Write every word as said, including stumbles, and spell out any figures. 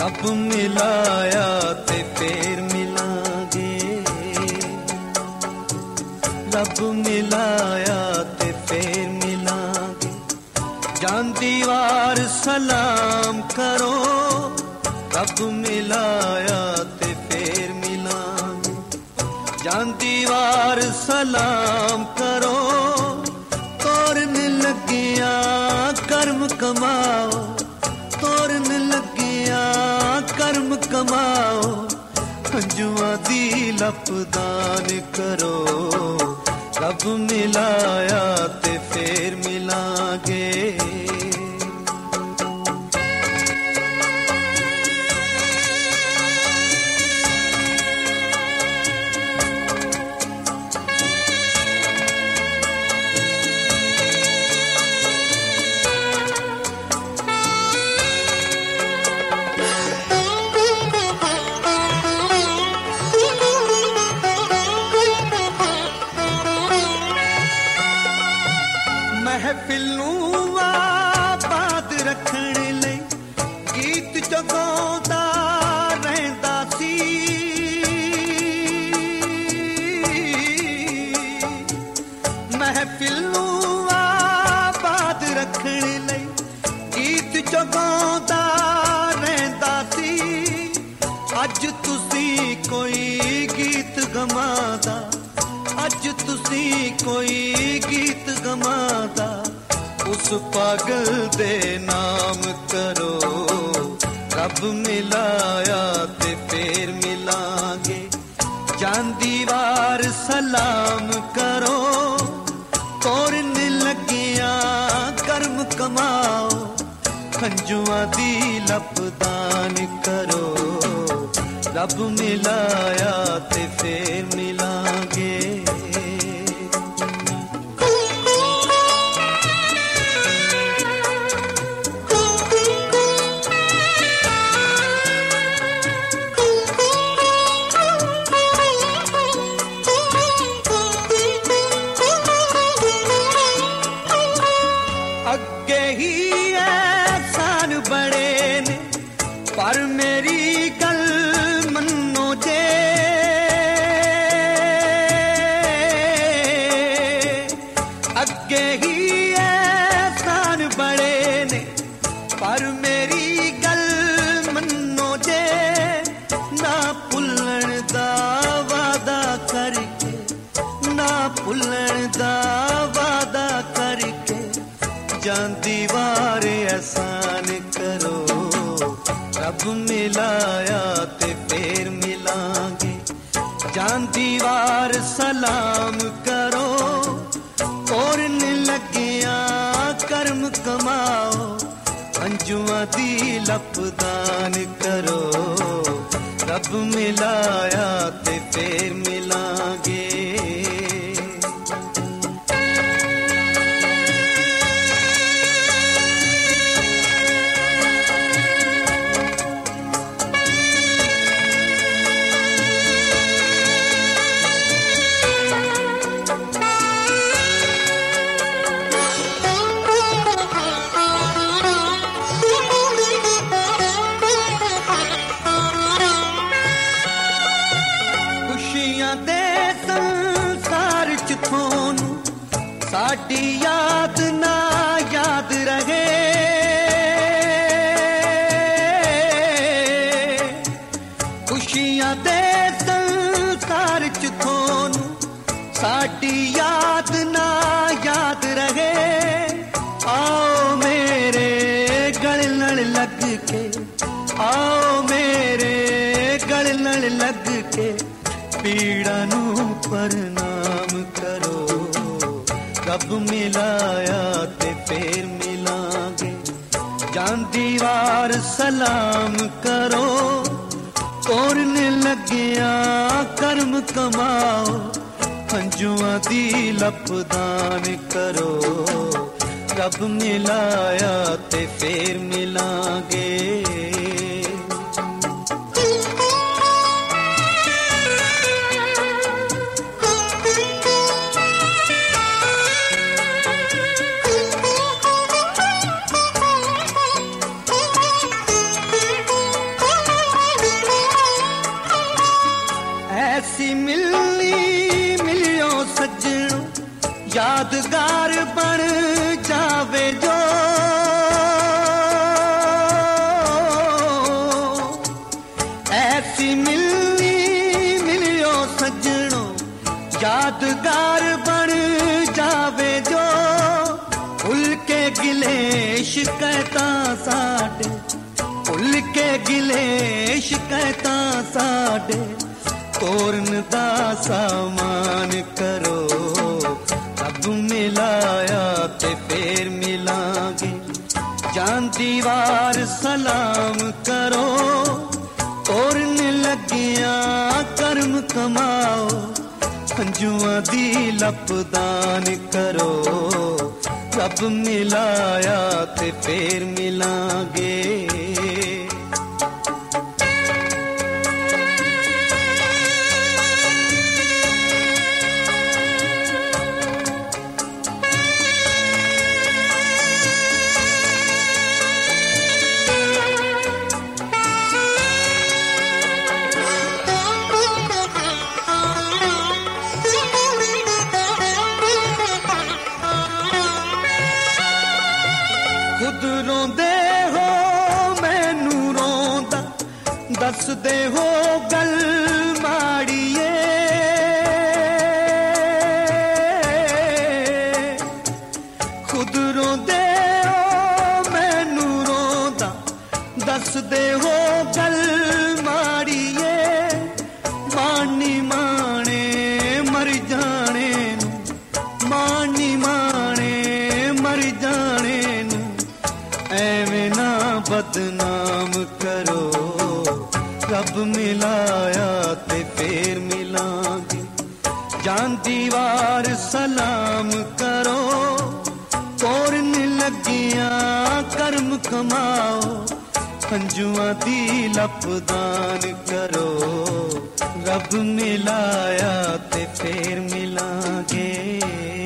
ਰੱਬ ਮਿਲਾਇਆ ਤੇ ਫੇਰ ਮਿਲਾਂਗੇ, ਰੱਬ ਮਿਲਾਇਆ ਤੇ ਫੇਰ ਮਿਲਾਂਗੇ। ਜਾਂਦੀ ਵਾਰ ਸਲਾਮ ਕਰੋ, ਰੱਬ ਮਿਲਾਇਆ ਤੇ ਫੇਰ ਮਿਲਾਂਗੇ। ਜਾਂਦੀ ਵਾਰ ਸਲਾਮ ਕਰੋ, ਤੋਰਨ ਲੱਗਿਆ ਕਰਮ ਕਮਾਓ, ਤੋਰਨ ਲੱਗਿਆ ਕਰਮ ਕਮਾਓ। ਹੰਝੂਆਂ ਦੀ ਲਪਦਾਨ ਕਰੋ, ਰੱਬ ਮਿਲਾਇਆ ਤੇ ਫੇਰ ਮਿਲਾਂਗੇ। ਮਹਿਫਿਲ ਨੂੰ ਆਬਾਦ ਰੱਖਣ ਲਈ ਗੀਤ ਜਗਾਉਂਦਾ ਰਹਿੰਦਾ ਸੀ। ਮਹਿਫਿਲ ਨੂੰ ਆਬਾਦ ਰੱਖਣ ਲਈ ਗੀਤ ਜਗਾਉਂਦਾ ਰਹਿੰਦਾ ਸੀ। ਅੱਜ ਤੁਸੀਂ ਕੋਈ ਗੀਤ ਗਵਾਉਂਦਾ, ਅੱਜ ਤੁਸੀਂ ਕੋਈ ਗੀਤ ਗਵਾਉਂਦਾ, ਉਸ ਪਾਗਲ ਦੇ ਨਾਮ ਕਰੋ। ਰੱਬ ਮਿਲਾਇਆ ਤੇ ਫੇਰ ਮਿਲਾਂਗੇ। ਜਾਂਦੀ ਵਾਰ ਸਲਾਮ ਕਰੋ, ਤੋਰਨ ਲੱਗਿਆ ਕਰਮ ਕਮਾਓ। ਹੰਝੂਆਂ ਦੀ ਲਪਦਾਨ ਕਰੋ, ਰੱਬ ਮਿਲਾਇਆ ਤੇ ਫੇਰ ਮਿਲਾਂਗੇ। ਅੱਗੇ ਹੀ ਐਹਸਾਨ ਬੜੇ ਨੇ, ਪਰ ਮੇਰੀ ਗੱਲ ਮੰਨੋ ਜੇ। ਅੱਗੇ ਹੀ ਐਹਸਾਨ ਬੜੇ ਨੇ, ਪਰ ਮੇਰੀ ਗੱਲ ਮੰਨੋ ਜੇ। ਨਾ ਭੁੱਲਣ ਦਾ ਵਾਦਾ ਕਰਕੇ, ਨਾ ਭੁੱਲਣ ਦਾ ਵਾਦਾ ਕਰਕੇ। ਜਾਂਦੀ ਵਾਰ ਅਹਿਸਾਨ ਕਰੋ, ਰੱਬ ਮਿਲਾਇਆ ਤੇ ਫੇਰ ਮਿਲਾਂਗੇ। ਜਾਂਦੀ ਵਾਰ ਸਲਾਮ ਕਰੋ, ਤੋਰਨ ਲੱਗਿਆ ਕਰਮ ਕਮਾਓ। ਹੰਝੂਆਂ ਦੀ ਲਪਦਾਨ ਕਰੋ, ਰੱਬ ਮਿਲਾਇਆ ਤੇ ਫੇਰ ਮਿਲਾਂਗੇ। ਸਾਡੀ ਯਾਦ ਨਾ ਯਾਦ ਰਹੇ, ਖੁਸ਼ੀਆਂ ਦੇ ਸੰਸਾਰ ਚ ਤੁਹਾਨੂੰ ਸਾਡੀ ਯਾਦ ਨਾ ਯਾਦ ਰਹੇ। ਆਓ ਮੇਰੇ ਗਲ ਨਾਲ ਲੱਗ ਕੇ, ਆਓ ਮੇਰੇ ਗਲ ਨਾਲ ਲੱਗ ਕੇ। ਪੀੜਾਂ ਨੂੰ ਪ੍ਰਣਾਮ ਕਰੋ, ਰੱਬ ਮਿਲਾਇਆ ਤੇ ਫੇਰ ਮਿਲਾਂਗੇ। ਜਾਂਦੀ ਵਾਰ ਸਲਾਮ ਕਰੋ, ਤੋਰਨ ਲੱਗਿਆ ਕਰਮ ਕਮਾਓ। ਹੰਝੂਆਂ ਦੀ ਲਪਦਾਨ ਕਰੋ, ਰੱਬ ਮਿਲਾਇਆ ਤੇ ਫੇਰ ਮਿਲਾਂਗੇ। शिकायतां साडे, भुल के गिले शिकायतां साडे, तोरन दा सामान करो, रब मिलाया ते फिर मिलांगे, जान दीवार सलाम करो, तोरन लगिया कर्म कमाओ, हंजुआं दी लपदान करो, रब मिलाया ते फिर मिलांगे। खुद रोंदे हो मैनू रोंदा, दसदे हो गल माड़िए, खुद रोंदे हो मैनू रोंदा, दसदे हो गल माड़िए, मानी माने मर जाने नू, मानी माने मर जाने नू, ऐवें ना बदनाम करो, रब मिलाया ते फिर मिलांगे, जान दीवार सलाम करो, तोरन लगिया कर्म कमाओ, हंजुआं दी लपदान करो, रब मिलाया ते फिर मिलांगे।